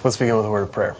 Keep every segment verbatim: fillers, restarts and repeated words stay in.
Let's begin with a word of prayer.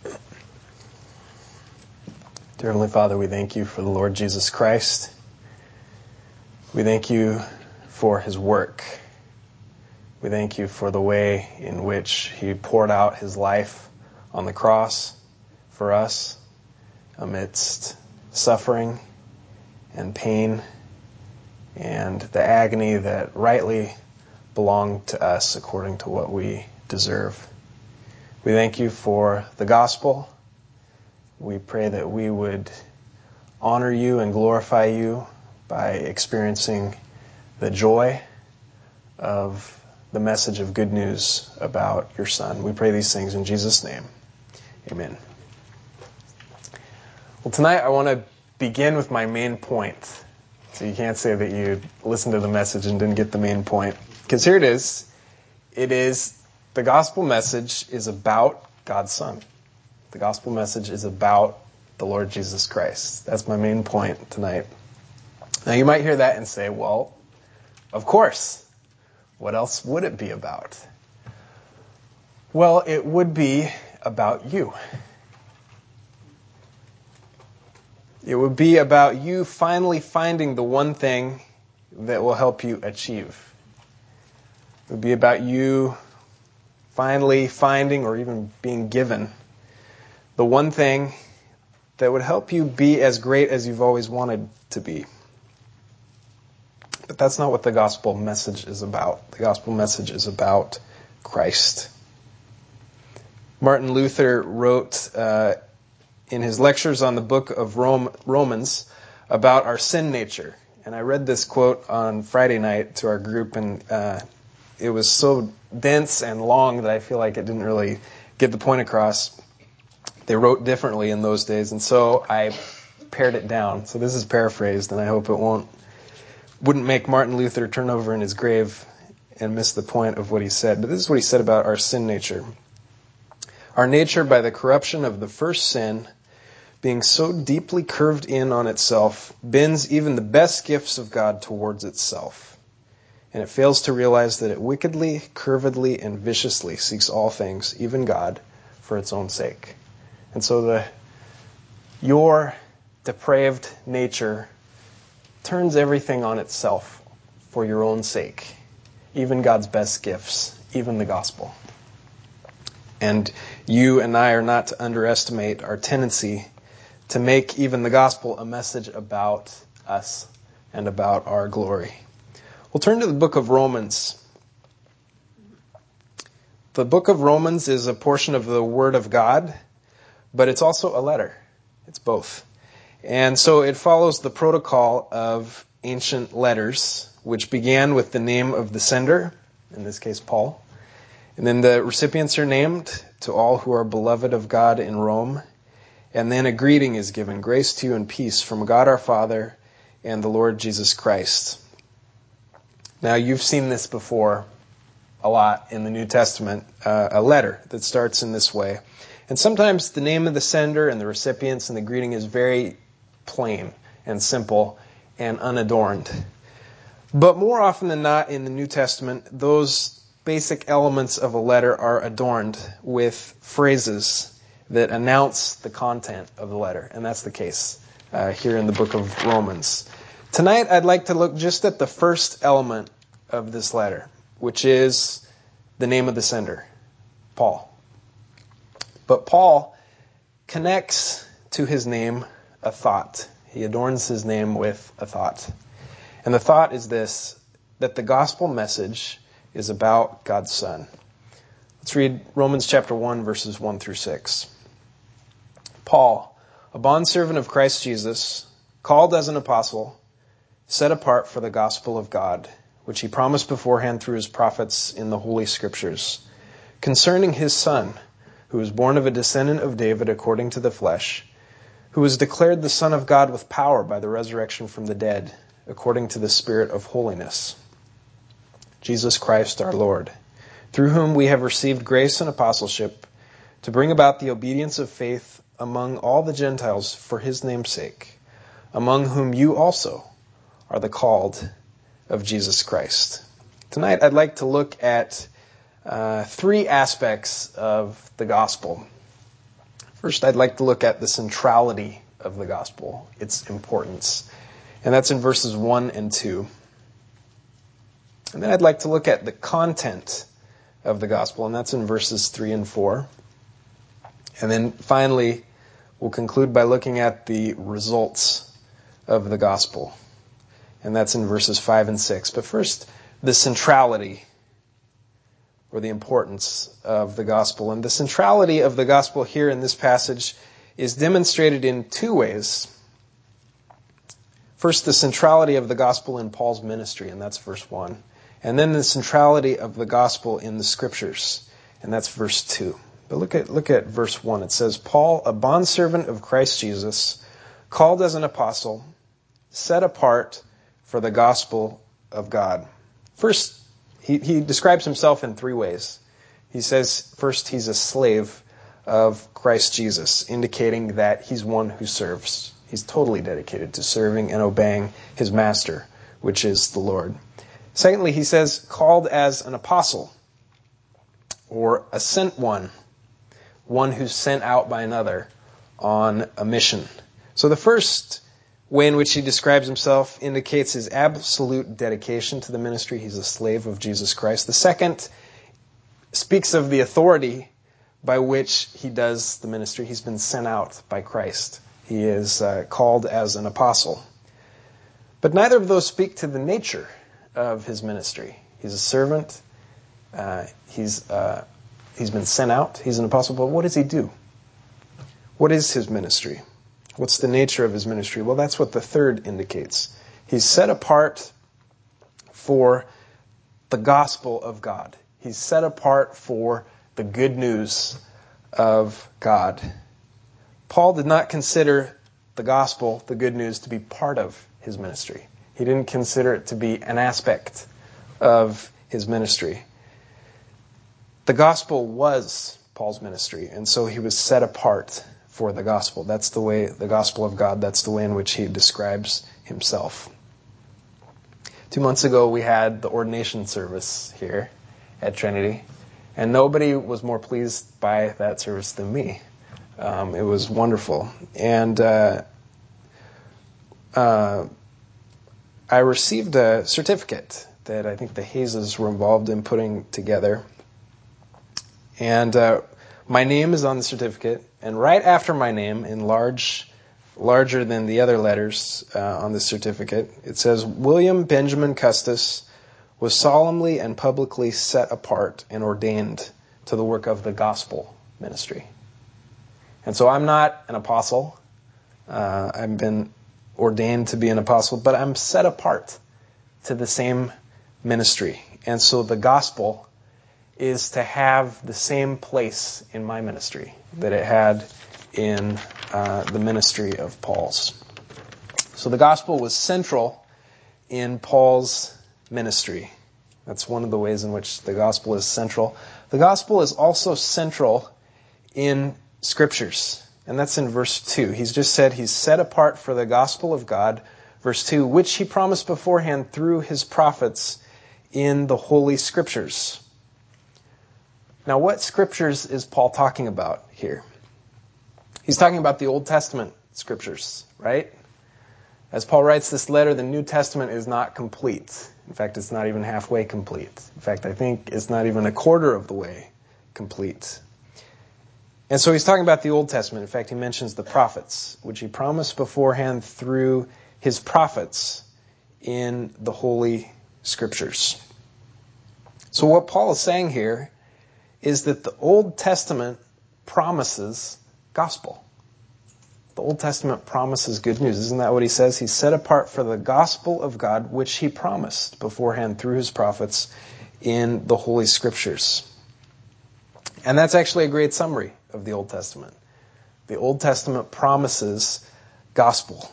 Dear Heavenly Father, we thank you for the Lord Jesus Christ. We thank you for his work. We thank you for the way in which he poured out his life on the cross for us amidst suffering and pain and the agony that rightly belonged to us according to what we deserve. We thank you for the gospel. We pray that we would honor you and glorify you by experiencing the joy of the message of good news about your Son. We pray these things in Jesus' name. Amen. Well, tonight I want to begin with my main point. So you can't say that you listened to the message and didn't get the main point. Because here it is. It is, the gospel message is about God's Son. The gospel message is about the Lord Jesus Christ. That's my main point tonight. Now you might hear that and say, well, of course. What else would it be about? Well, it would be about you. It would be about you finally finding the one thing that will help you achieve. It would be about you finally finding or even being given the one thing that would help you be as great as you've always wanted to be. But that's not what the gospel message is about. The gospel message is about Christ. Martin Luther wrote uh, in his lectures on the book of Rome, Romans about our sin nature. And I read this quote on Friday night to our group, and uh, it was so dense and long that I feel like it didn't really get the point across. They wrote differently in those days, and so I pared it down. So this is paraphrased, and I hope it won't wouldn't make Martin Luther turn over in his grave and miss the point of what he said. But this is what he said about our sin nature. Our nature, by the corruption of the first sin, being so deeply curved in on itself, bends even the best gifts of God towards itself. And it fails to realize that it wickedly, curvedly, and viciously seeks all things, even God, for its own sake. And so the your depraved nature turns everything on itself for your own sake, even God's best gifts, even the gospel. And you and I are not to underestimate our tendency to make even the gospel a message about us and about our glory. We'll turn to the book of Romans. The book of Romans is a portion of the Word of God, but it's also a letter. It's both. And so it follows the protocol of ancient letters, which began with the name of the sender, in this case Paul. And then the recipients are named, to all who are beloved of God in Rome. And then a greeting is given, grace to you and peace from God our Father and the Lord Jesus Christ. Now you've seen this before a lot in the New Testament, uh, a letter that starts in this way. And sometimes the name of the sender and the recipients and the greeting is very plain and simple and unadorned. But more often than not in the New Testament, those basic elements of a letter are adorned with phrases that announce the content of the letter. And that's the case uh, here in the book of Romans. Tonight I'd like to look just at the first element of this letter, which is the name of the sender, Paul. But Paul connects to his name a thought. He adorns his name with a thought. And the thought is this, that the gospel message is about God's Son. Let's read Romans chapter one, verses one through six. Paul, a bondservant of Christ Jesus, called as an apostle, set apart for the gospel of God, which he promised beforehand through his prophets in the Holy Scriptures, concerning his Son, who was born of a descendant of David according to the flesh, who was declared the Son of God with power by the resurrection from the dead, according to the Spirit of holiness, Jesus Christ our Lord, through whom we have received grace and apostleship to bring about the obedience of faith among all the Gentiles for his name's sake, among whom you also are the called of Jesus Christ. Tonight I'd like to look at uh, three aspects of the gospel. First, I'd like to look at the centrality of the gospel, its importance. And that's in verses one and two. And then I'd like to look at the content of the gospel, and that's in verses three and four. And then finally, we'll conclude by looking at the results of the gospel. And that's in verses five and six. But first, the centrality or the importance of the gospel. And the centrality of the gospel here in this passage is demonstrated in two ways. First, the centrality of the gospel in Paul's ministry, and that's verse one. And then the centrality of the gospel in the scriptures, and that's verse two. But look at look at verse one. It says, Paul, a bondservant of Christ Jesus, called as an apostle, set apart for the gospel of God. First, he, he describes himself in three ways. He says, first, he's a slave of Christ Jesus, indicating that he's one who serves. He's totally dedicated to serving and obeying his master, which is the Lord. Secondly, he says, called as an apostle, or a sent one, one who's sent out by another on a mission. So the first way in which he describes himself indicates his absolute dedication to the ministry. He's a slave of Jesus Christ. The second speaks of the authority by which he does the ministry. He's been sent out by Christ. He is uh, called as an apostle. But neither of those speak to the nature of his ministry. He's a servant. Uh, he's uh, he's been sent out. He's an apostle. But what does he do? What is his ministry? What's the nature of his ministry? Well, that's what the third indicates. He's set apart for the gospel of God. He's set apart for the good news of God. Paul did not consider the gospel, the good news, to be part of his ministry. He didn't consider it to be an aspect of his ministry. The gospel was Paul's ministry, and so he was set apart for the gospel. That's the way, the gospel of God, that's the way in which he describes himself. Two months ago, we had the ordination service here at Trinity, and nobody was more pleased by that service than me. Um, it was wonderful. And uh, uh, I received a certificate that I think the Hazes were involved in putting together. And uh, my name is on the certificate, and right after my name, in large, larger than the other letters uh, on the certificate, it says, William Benjamin Custis was solemnly and publicly set apart and ordained to the work of the gospel ministry. And so I'm not an apostle. Uh, I've been ordained to be an apostle, but I'm set apart to the same ministry. And so the gospel is to have the same place in my ministry that it had in uh, the ministry of Paul's. So the gospel was central in Paul's ministry. That's one of the ways in which the gospel is central. The gospel is also central in scriptures, and that's in verse two. He's just said he's set apart for the gospel of God, verse two, which he promised beforehand through his prophets in the Holy Scriptures. Now, what scriptures is Paul talking about here? He's talking about the Old Testament scriptures, right? As Paul writes this letter, the New Testament is not complete. In fact, it's not even halfway complete. In fact, I think it's not even a quarter of the way complete. And so he's talking about the Old Testament. In fact, he mentions the prophets, which he promised beforehand through his prophets in the Holy Scriptures. So what Paul is saying here is that the Old Testament promises gospel. The Old Testament promises good news. Isn't that what he says? He's set apart for the gospel of God, which he promised beforehand through his prophets in the Holy Scriptures. And that's actually a great summary of the Old Testament. The Old Testament promises gospel.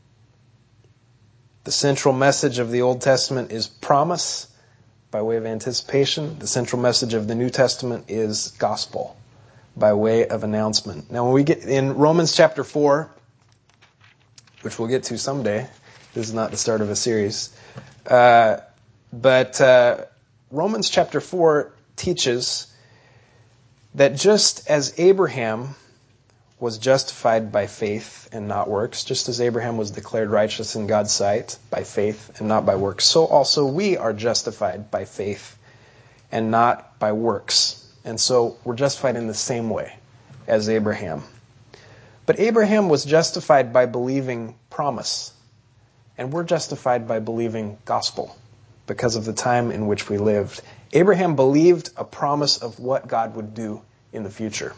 The central message of the Old Testament is promise by way of anticipation. The central message of the New Testament is gospel by way of announcement. Now, when we get in Romans chapter four, which we'll get to someday, this is not the start of a series, uh, but uh, Romans chapter four teaches that just as Abraham was justified by faith and not works, just as Abraham was declared righteous in God's sight by faith and not by works, so also we are justified by faith and not by works. And so we're justified in the same way as Abraham. But Abraham was justified by believing promise, and we're justified by believing gospel because of the time in which we lived. Abraham believed a promise of what God would do in the future.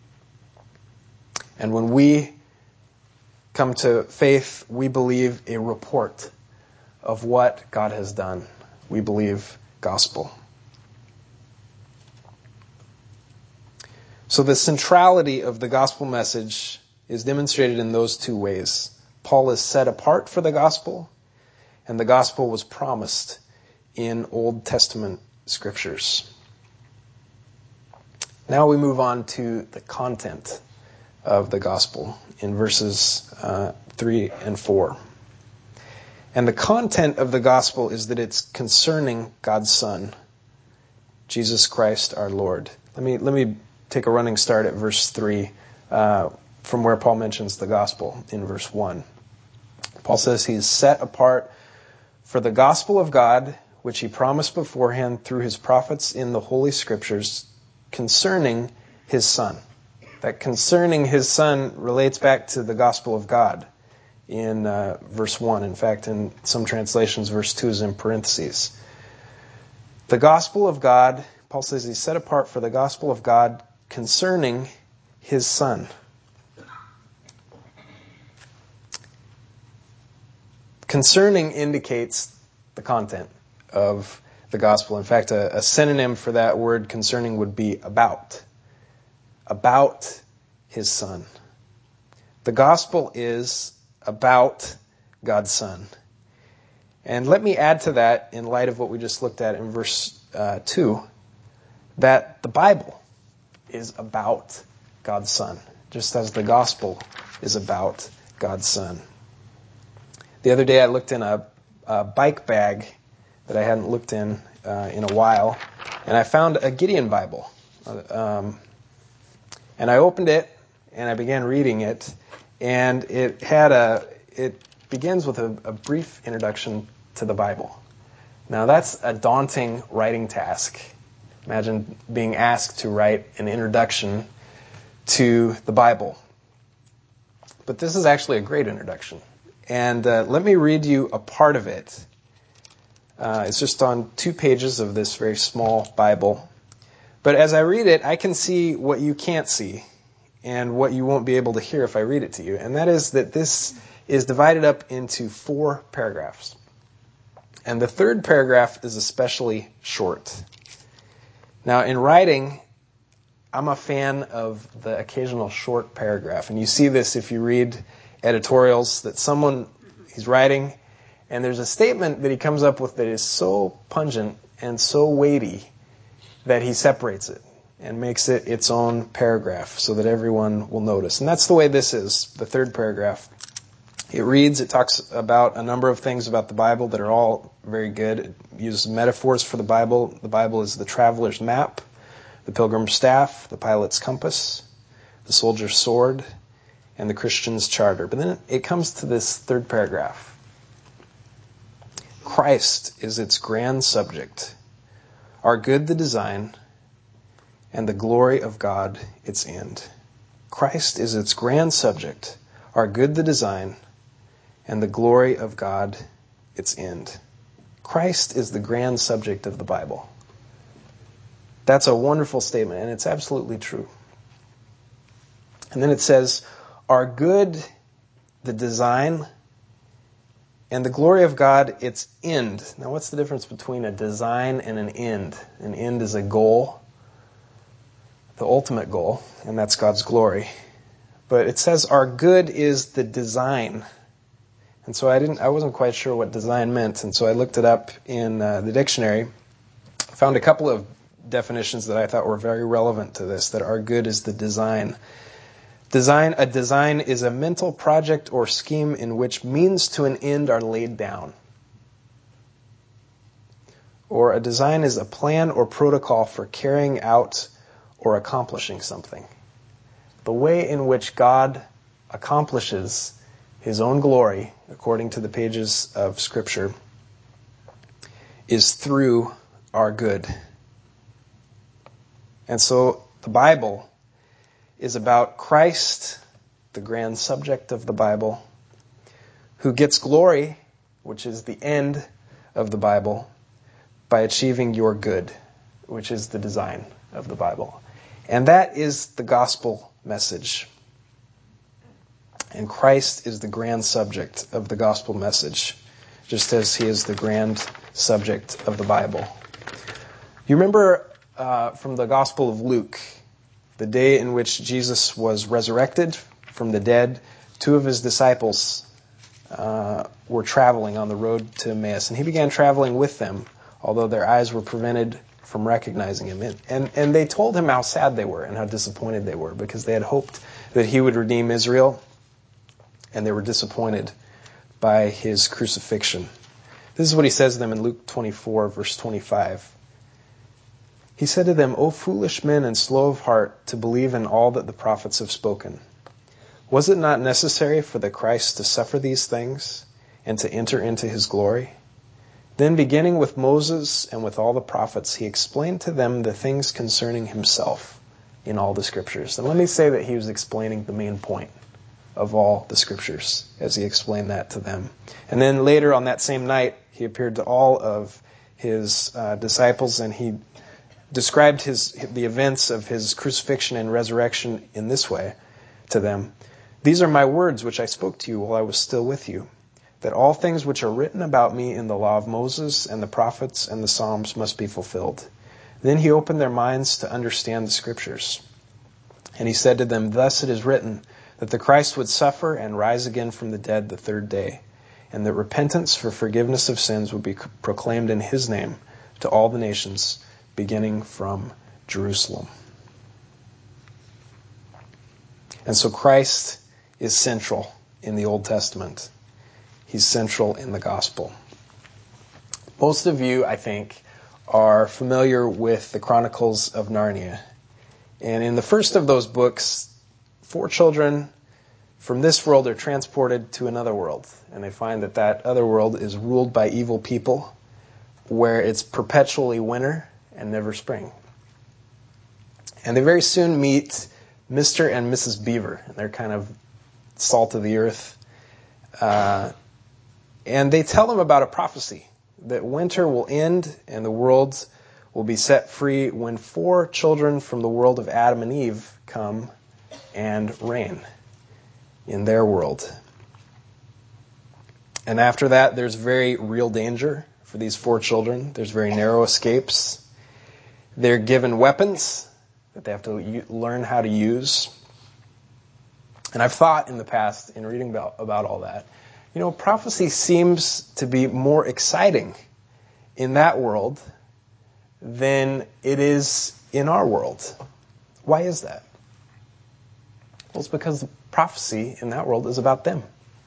And when we come to faith, we believe a report of what God has done. We believe gospel. So the centrality of the gospel message is demonstrated in those two ways. Paul is set apart for the gospel, and the gospel was promised in Old Testament scriptures. Now we move on to the content of the gospel in verses uh, three and four. And the content of the gospel is that it's concerning God's Son, Jesus Christ our Lord. Let me let me take a running start at verse three, uh, from where Paul mentions the gospel in verse one. Paul says he is set apart for the gospel of God, which he promised beforehand through his prophets in the Holy Scriptures concerning his Son. That concerning his Son relates back to the gospel of God in uh, verse one. In fact, in some translations, verse two is in parentheses. The gospel of God, Paul says he's set apart for the gospel of God concerning his Son. Concerning indicates the content of the gospel. In fact, a, a synonym for that word concerning would be about. About his Son. The gospel is about God's Son. And let me add to that, in light of what we just looked at in verse uh, two, that the Bible is about God's Son, just as the gospel is about God's Son. The other day I looked in a, a bike bag that I hadn't looked in uh, in a while, and I found a Gideon Bible. Um, and I opened it, and I began reading it, and it had a, it begins with a, a brief introduction to the Bible. Now that's a daunting writing task. Imagine being asked to write an introduction to the Bible. But this is actually a great introduction. And uh, let me read you a part of it. Uh, it's just on two pages of this very small Bible. But as I read it, I can see what you can't see and what you won't be able to hear if I read it to you. And that is that this is divided up into four paragraphs. And the third paragraph is especially short. Now, in writing, I'm a fan of the occasional short paragraph. And you see this if you read editorials, that someone, he's writing, and there's a statement that he comes up with that is so pungent and so weighty that he separates it and makes it its own paragraph so that everyone will notice. And that's the way this is, the third paragraph. It reads, it talks about a number of things about the Bible that are all very good. It uses metaphors for the Bible. The Bible is the traveler's map, the pilgrim's staff, the pilot's compass, the soldier's sword, and the Christian's charter. But then it comes to this third paragraph. Christ is its grand subject, our good the design, and the glory of God its end. Christ is its grand subject, our good the design, and the glory of God its end. Christ is the grand subject of the Bible. That's a wonderful statement, and it's absolutely true. And then it says, our good, the design, and the glory of God, its end. Now, what's the difference between a design and an end? An end is a goal, the ultimate goal, and that's God's glory. But it says our good is the design. And so I didn't, I wasn't quite sure what design meant, and so I looked it up in uh, the dictionary. Found a couple of definitions that I thought were very relevant to this, that our good is the design. Design, a design is a mental project or scheme in which means to an end are laid down. or a design is a plan or protocol for carrying out or accomplishing something. The way in which God accomplishes his own glory, according to the pages of Scripture, is through our good. And so the Bible is about Christ, the grand subject of the Bible, who gets glory, which is the end of the Bible, by achieving your good, which is the design of the Bible. And that is the gospel message. And Christ is the grand subject of the gospel message, just as he is the grand subject of the Bible. You remember uh, from the Gospel of Luke, the day in which Jesus was resurrected from the dead, two of his disciples uh, were traveling on the road to Emmaus, and he began traveling with them, although their eyes were prevented from recognizing him. And, and, and they told him how sad they were and how disappointed they were, because they had hoped that he would redeem Israel, and they were disappointed by his crucifixion. This is what he says to them in Luke twenty-four, verse twenty-five. He said to them, "O foolish men and slow of heart to believe in all that the prophets have spoken. Was it not necessary for the Christ to suffer these things and to enter into his glory?" Then, beginning with Moses and with all the prophets, he explained to them the things concerning himself in all the Scriptures. And let me say that he was explaining the main point of all the Scriptures as he explained that to them. And then later on that same night, he appeared to all of his uh, disciples, and he described his the events of his crucifixion and resurrection in this way to them. "These are my words which I spoke to you while I was still with you, that all things which are written about me in the law of Moses and the prophets and the Psalms must be fulfilled." Then he opened their minds to understand the Scriptures. And he said to them, "Thus it is written, that the Christ would suffer and rise again from the dead the third day, and that repentance for forgiveness of sins would be proclaimed in his name to all the nations, beginning from Jerusalem." And so Christ is central in the Old Testament. He's central in the gospel. Most of you, I think, are familiar with the Chronicles of Narnia. And in the first of those books, four children from this world are transported to another world. And they find that that other world is ruled by evil people, where it's perpetually winter and never spring. And they very soon meet Mister and Missus Beaver. And they're kind of salt of the earth. Uh, and they tell them about a prophecy that winter will end and the world will be set free when four children from the world of Adam and Eve come and reign in their world. And after that, there's very real danger for these four children. There's very narrow escapes. They're given weapons that they have to u- learn how to use. And I've thought in the past, in reading about, about all that, you know, prophecy seems to be more exciting in that world than it is in our world. Why is that? Well, it's because the prophecy in that world is about them.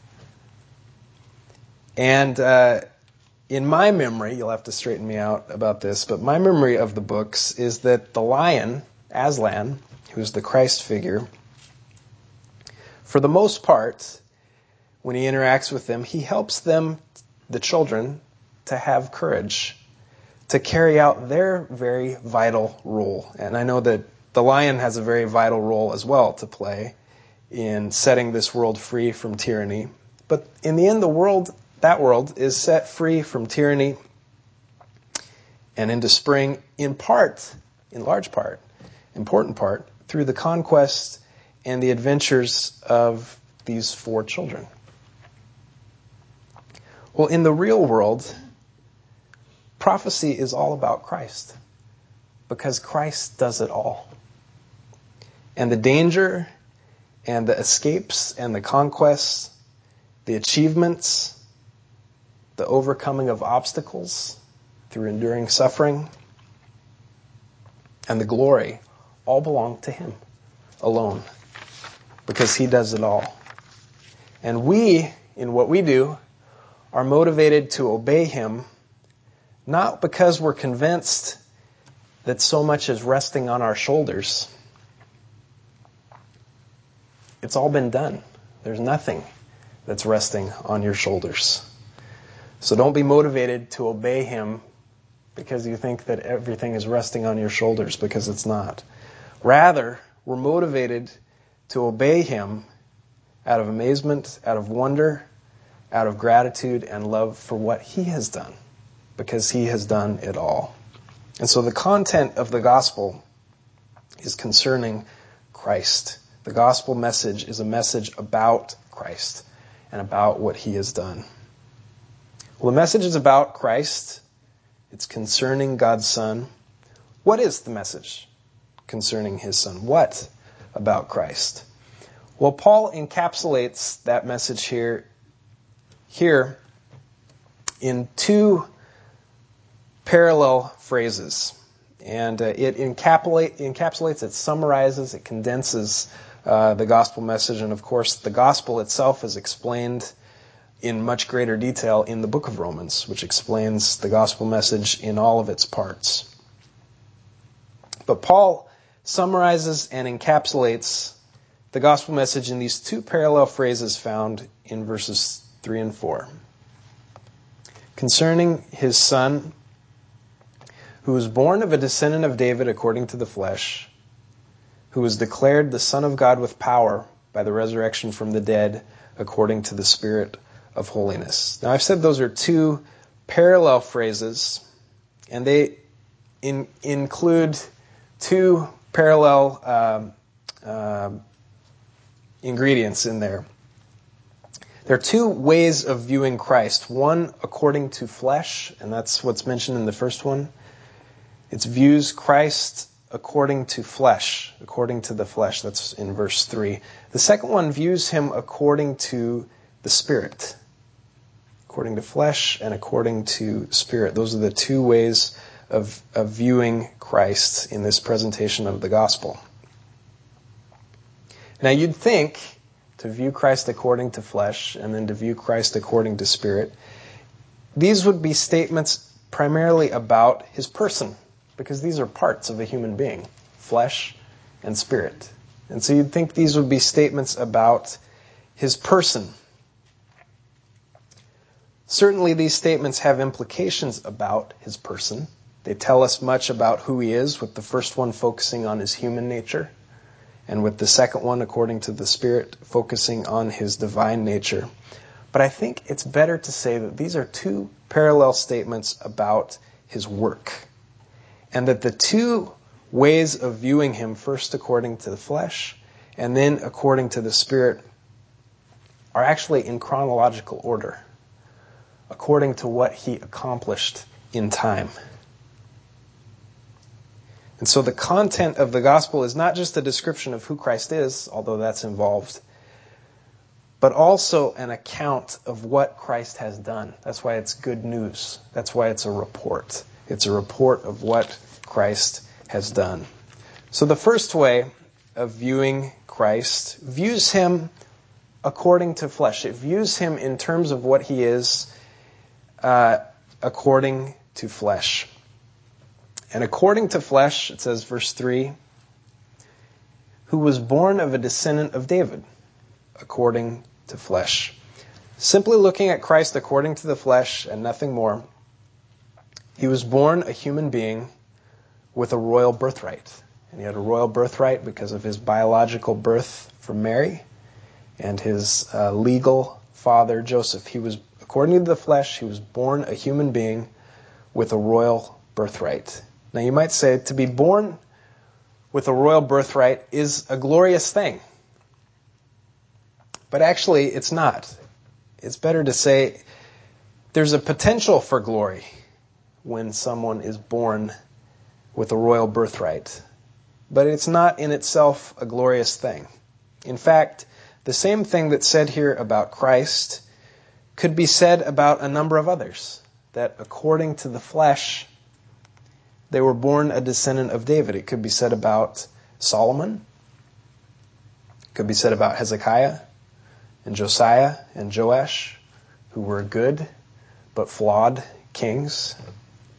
And uh, in my memory, you'll have to straighten me out about this, but my memory of the books is that the lion, Aslan, who's the Christ figure, for the most part, when he interacts with them, he helps them, the children, to have courage, to carry out their very vital role. And I know that the lion has a very vital role as well to play in setting this world free from tyranny. But in the end, the world, that world, is set free from tyranny and into spring in part, in large part, important part, through the conquest and the adventures of these four children. Well, in the real world, prophecy is all about Christ, because Christ does it all. And the danger and the escapes and the conquests, the achievements, the overcoming of obstacles through enduring suffering, and the glory all belong to him alone, because he does it all. And we, in what we do, are motivated to obey him, not because we're convinced that so much is resting on our shoulders. It's all been done. There's nothing that's resting on your shoulders. So don't be motivated to obey him because you think that everything is resting on your shoulders, because it's not. Rather, we're motivated to obey him out of amazement, out of wonder, out of gratitude and love for what he has done, because he has done it all. And so the content of the gospel is concerning Christ. The gospel message is a message about Christ and about what he has done. Well, the message is about Christ. It's concerning God's Son. What is the message concerning his Son? What about Christ? Well, Paul encapsulates that message here, here in two parallel phrases. And uh, it encapsulate, encapsulates, it summarizes, it condenses uh, the gospel message. And of course, the gospel itself is explained in much greater detail in the book of Romans, which explains the gospel message in all of its parts. But Paul summarizes and encapsulates the gospel message in these two parallel phrases found in verses three and four. Concerning his Son, who was born of a descendant of David according to the flesh, who was declared the Son of God with power by the resurrection from the dead according to the Spirit of holiness. Now, I've said those are two parallel phrases, and they in, include two parallel um, uh, ingredients in there. There are two ways of viewing Christ. One according to flesh, and that's what's mentioned in the first one. It views Christ according to flesh, according to the flesh. That's in verse three. The second one views him according to the Spirit. According to flesh and according to Spirit. Those are the two ways of, of viewing Christ in this presentation of the gospel. Now you'd think to view Christ according to flesh and then to view Christ according to Spirit, these would be statements primarily about his person, because these are parts of a human being, flesh and spirit. And so you'd think these would be statements about his person. Certainly these statements have implications about his person. They tell us much about who he is, with the first one focusing on his human nature, and with the second one, according to the Spirit, focusing on his divine nature. But I think it's better to say that these are two parallel statements about his work, and that the two ways of viewing him, first according to the flesh and then according to the Spirit, are actually in chronological order, according to what he accomplished in time. And so the content of the gospel is not just a description of who Christ is, although that's involved, but also an account of what Christ has done. That's why it's good news. That's why it's a report. It's a report of what Christ has done. So the first way of viewing Christ views him according to flesh. It views him in terms of what he is uh, according to flesh. And according to flesh, it says, verse three, who was born of a descendant of David, according to flesh. Simply looking at Christ according to the flesh and nothing more, he was born a human being with a royal birthright. And he had a royal birthright because of his biological birth from Mary and his uh, legal father, Joseph. He was, according to the flesh, he was born a human being with a royal birthright. Now you might say, to be born with a royal birthright is a glorious thing. But actually, it's not. It's better to say there's a potential for glory when someone is born with a royal birthright. But it's not in itself a glorious thing. In fact, the same thing that's said here about Christ could be said about a number of others. That according to the flesh, they were born a descendant of David. It could be said about Solomon. It could be said about Hezekiah and Josiah and Joash, who were good but flawed kings.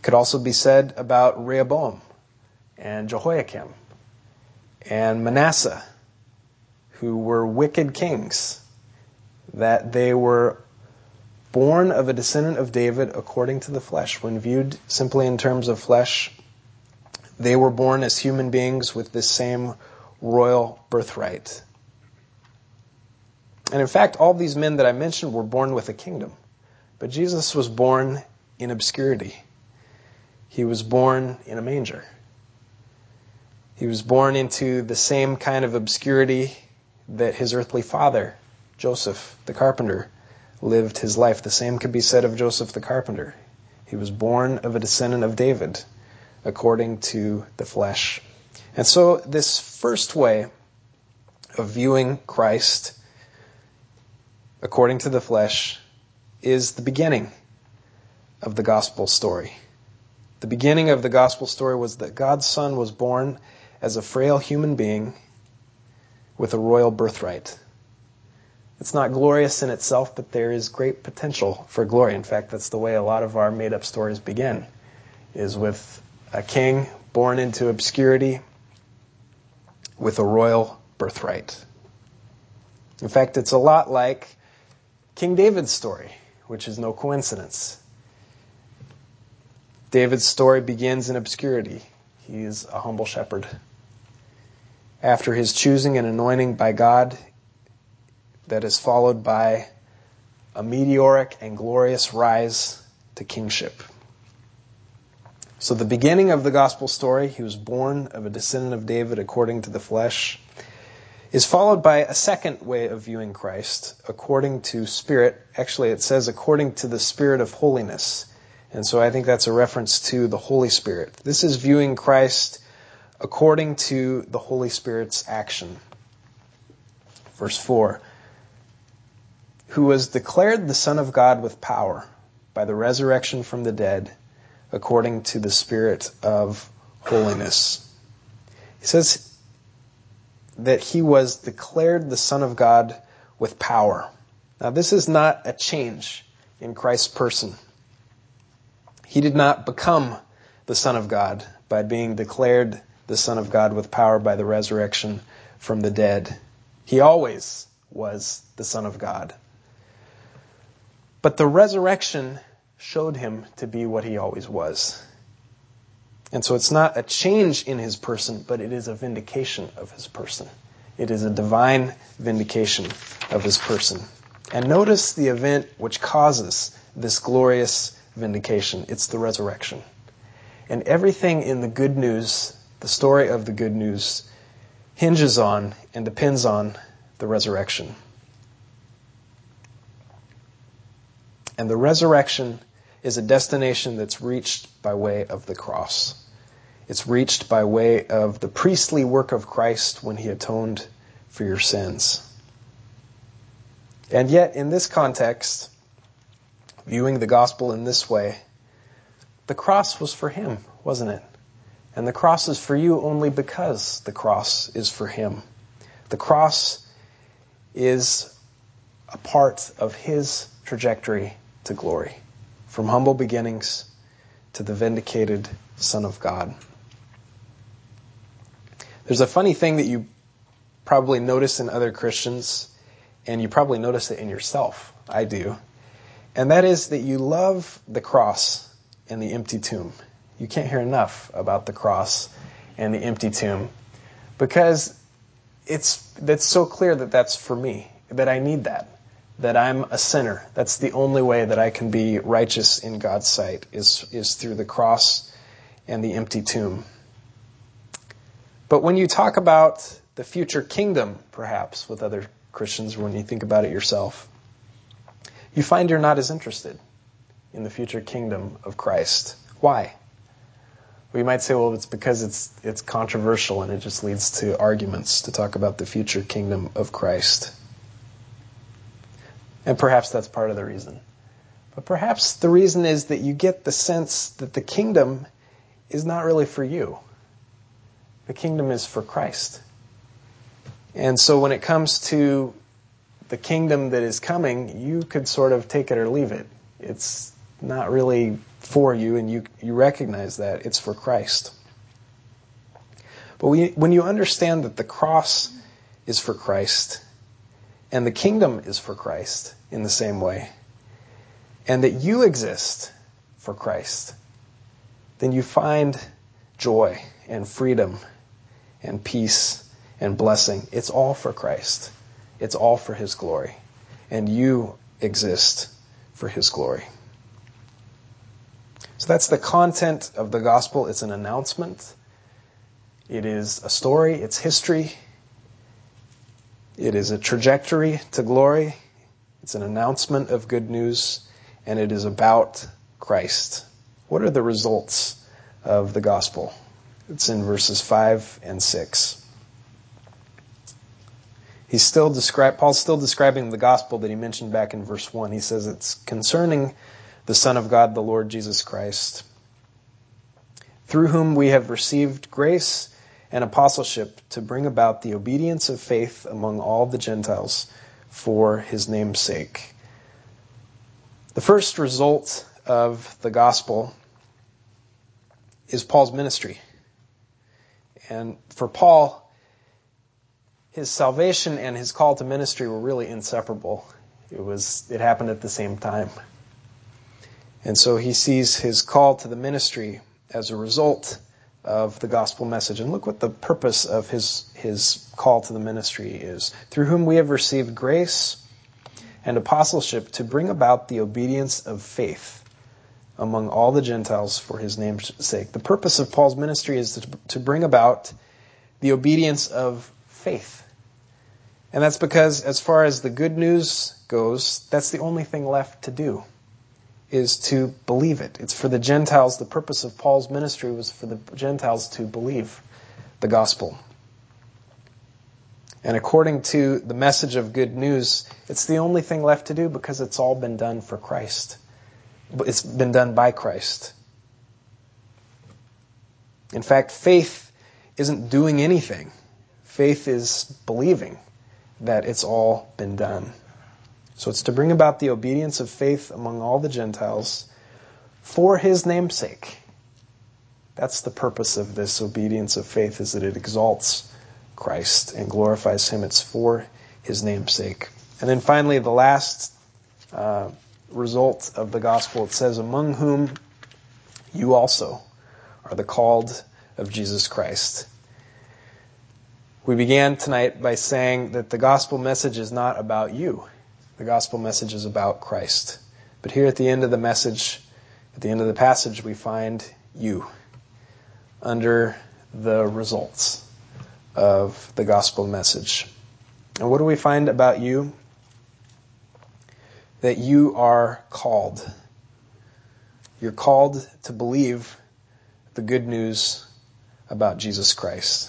Could also be said about Rehoboam and Jehoiakim and Manasseh, who were wicked kings, that they were born of a descendant of David according to the flesh. When viewed simply in terms of flesh, they were born as human beings with this same royal birthright. And in fact, all these men that I mentioned were born with a kingdom. But Jesus was born in obscurity. He was born in a manger. He was born into the same kind of obscurity that his earthly father, Joseph the carpenter, lived his life. The same could be said of Joseph the carpenter. He was born of a descendant of David, according to the flesh. And so this first way of viewing Christ according to the flesh is the beginning of the gospel story. The beginning of the gospel story was that God's Son was born as a frail human being with a royal birthright. It's not glorious in itself, but there is great potential for glory. In fact, that's the way a lot of our made-up stories begin, is with a king born into obscurity with a royal birthright. In fact, it's a lot like King David's story, which is no coincidence. David's story begins in obscurity. He is a humble shepherd. After his choosing and anointing by God, that is followed by a meteoric and glorious rise to kingship. So the beginning of the gospel story, he was born of a descendant of David according to the flesh, is followed by a second way of viewing Christ, according to spirit. Actually, it says according to the Spirit of holiness. And so I think that's a reference to the Holy Spirit. This is viewing Christ according to the Holy Spirit's action. Verse four. Who was declared the Son of God with power by the resurrection from the dead, according to the Spirit of holiness. He says that he was declared the Son of God with power. Now, this is not a change in Christ's person. He did not become the Son of God by being declared the Son of God with power by the resurrection from the dead. He always was the Son of God. But the resurrection showed him to be what he always was. And so it's not a change in his person, but it is a vindication of his person. It is a divine vindication of his person. And notice the event which causes this glorious vindication. It's the resurrection. And everything in the good news, the story of the good news, hinges on and depends on the resurrection. And the resurrection is a destination that's reached by way of the cross. It's reached by way of the priestly work of Christ when he atoned for your sins. And yet, in this context, viewing the gospel in this way, the cross was for him, wasn't it? And the cross is for you only because the cross is for him. The cross is a part of his trajectory to glory, from humble beginnings to the vindicated Son of God. There's a funny thing that you probably notice in other Christians, and you probably notice it in yourself. I do. And that is that you love the cross and the empty tomb. You can't hear enough about the cross and the empty tomb because it's that's so clear that that's for me, that I need that, that I'm a sinner. That's the only way that I can be righteous in God's sight is, is through the cross and the empty tomb. But when you talk about the future kingdom, perhaps, with other Christians, when you think about it yourself, you find you're not as interested in the future kingdom of Christ. Why? We might say, well, it's because it's it's controversial and it just leads to arguments to talk about the future kingdom of Christ. And perhaps that's part of the reason. But perhaps the reason is that you get the sense that the kingdom is not really for you. The kingdom is for Christ. And so when it comes to the kingdom that is coming, you could sort of take it or leave it. It's not really for you, and you, you recognize that. It's for Christ. But we, when you understand that the cross is for Christ, and the kingdom is for Christ in the same way, and that you exist for Christ, then you find joy and freedom and peace and blessing. It's all for Christ. It's all for His glory. And you exist for His glory. So that's the content of the gospel. It's an announcement. It is a story. It's history. It is a trajectory to glory. It's an announcement of good news. And it is about Christ. What are the results of the gospel? It's in verses five and six. He's still describe, Paul's still describing the gospel that he mentioned back in verse one. He says it's concerning the Son of God, the Lord Jesus Christ, through whom we have received grace and apostleship to bring about the obedience of faith among all the Gentiles for His name's sake. The first result of the gospel is Paul's ministry. And for Paul, his salvation and his call to ministry were really inseparable. It was, it happened at the same time. And so he sees his call to the ministry as a result of the gospel message. And look what the purpose of his, his call to the ministry is. Through whom we have received grace and apostleship to bring about the obedience of faith among all the Gentiles for His name's sake. The purpose of Paul's ministry is to, to bring about the obedience of faith. And that's because as far as the good news goes, that's the only thing left to do, is to believe it. It's for the Gentiles. The purpose of Paul's ministry was for the Gentiles to believe the gospel. And according to the message of good news, it's the only thing left to do because it's all been done for Christ. It's been done by Christ. In fact, faith isn't doing anything. Faith is believing that it's all been done. So it's to bring about the obedience of faith among all the Gentiles for His name's sake. That's the purpose of this obedience of faith, is that it exalts Christ and glorifies Him. It's for His name's sake. And then finally, the last uh, result of the gospel, it says, among whom you also are the called of Jesus Christ. We began tonight by saying that the gospel message is not about you. The gospel message is about Christ. But here at the end of the message, at the end of the passage, we find you under the results of the gospel message. And what do we find about you? That you are called. You're called to believe the good news about Jesus Christ.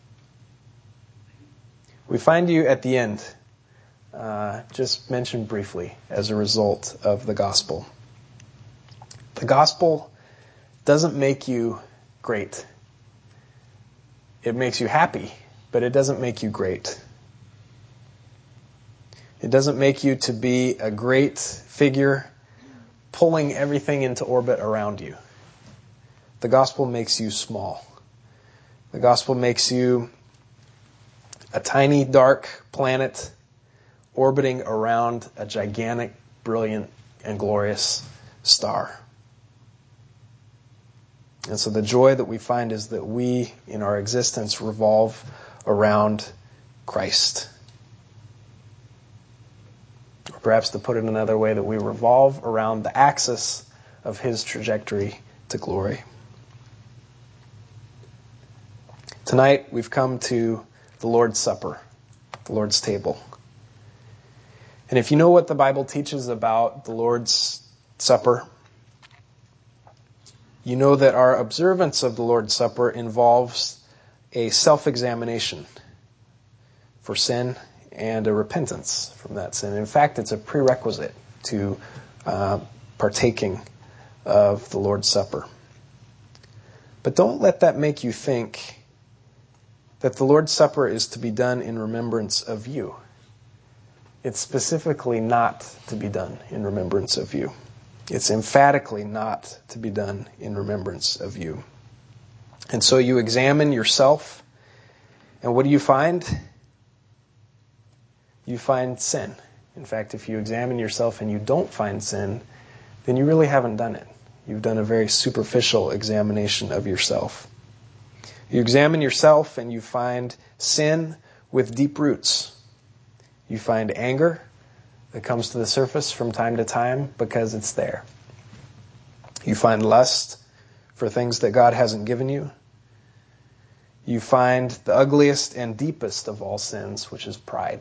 We find you at the end, uh, just mentioned briefly, as a result of the gospel. The gospel doesn't make you great. It makes you happy, but it doesn't make you great. It doesn't make you to be a great figure pulling everything into orbit around you. The gospel makes you small. The gospel makes you a tiny, dark planet orbiting around a gigantic, brilliant, and glorious star. And so the joy that we find is that we, in our existence, revolve around Christ. Or perhaps to put it another way, that we revolve around the axis of His trajectory to glory. Tonight, we've come to the Lord's Supper, the Lord's table. And if you know what the Bible teaches about the Lord's Supper, you know that our observance of the Lord's Supper involves a self-examination for sin and a repentance from that sin. In fact, it's a prerequisite to uh, partaking of the Lord's Supper. But don't let that make you think that the Lord's Supper is to be done in remembrance of you. It's specifically not to be done in remembrance of you. It's emphatically not to be done in remembrance of you. And so you examine yourself, and what do you find? You find sin. In fact, if you examine yourself and you don't find sin, then you really haven't done it. You've done a very superficial examination of yourself. You examine yourself and you find sin with deep roots. You find anger that comes to the surface from time to time because it's there. You find lust for things that God hasn't given you. You find the ugliest and deepest of all sins, which is pride.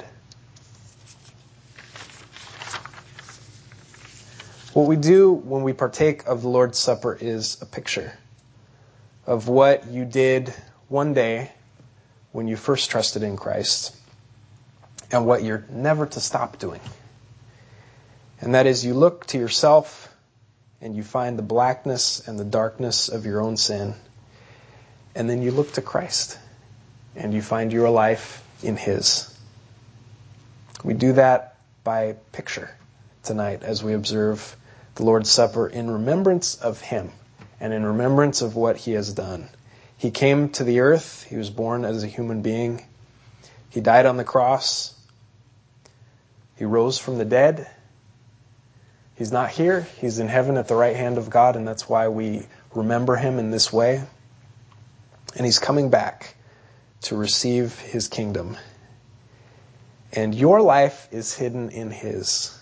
What we do when we partake of the Lord's Supper is a picture of what you did one day when you first trusted in Christ and what you're never to stop doing. And that is, you look to yourself and you find the blackness and the darkness of your own sin, and then you look to Christ and you find your life in His. We do that by picture tonight as we observe the Lord's Supper in remembrance of Him and in remembrance of what He has done. He came to the earth. He was born as a human being. He died on the cross. He rose from the dead. He's not here. He's in heaven at the right hand of God, and that's why we remember Him in this way. And He's coming back to receive His kingdom. And your life is hidden in His.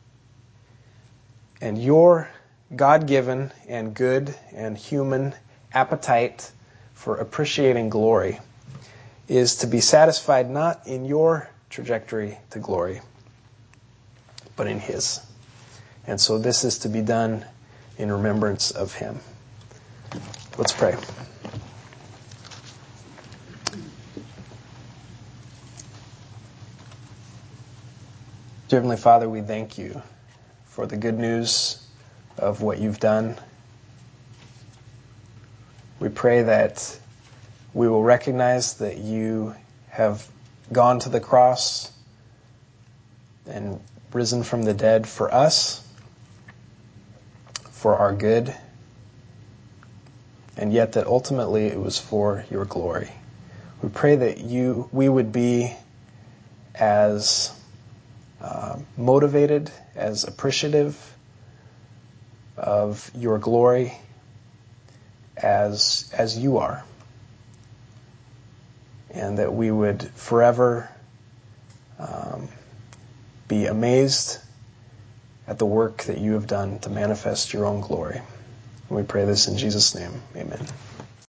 And your God-given and good and human appetite for appreciating glory is to be satisfied not in your trajectory to glory, but in His. And so this is to be done in remembrance of Him. Let's pray. Dear Heavenly Father, we thank You for the good news of what You've done. We pray that we will recognize that You have gone to the cross and risen from the dead for us, for our good, and yet that ultimately it was for Your glory. We pray that you, we would be as uh, motivated, as appreciative of Your glory as as You are, and that we would forever um, be amazed at the work that You have done to manifest Your own glory. And we pray this in Jesus' name. Amen.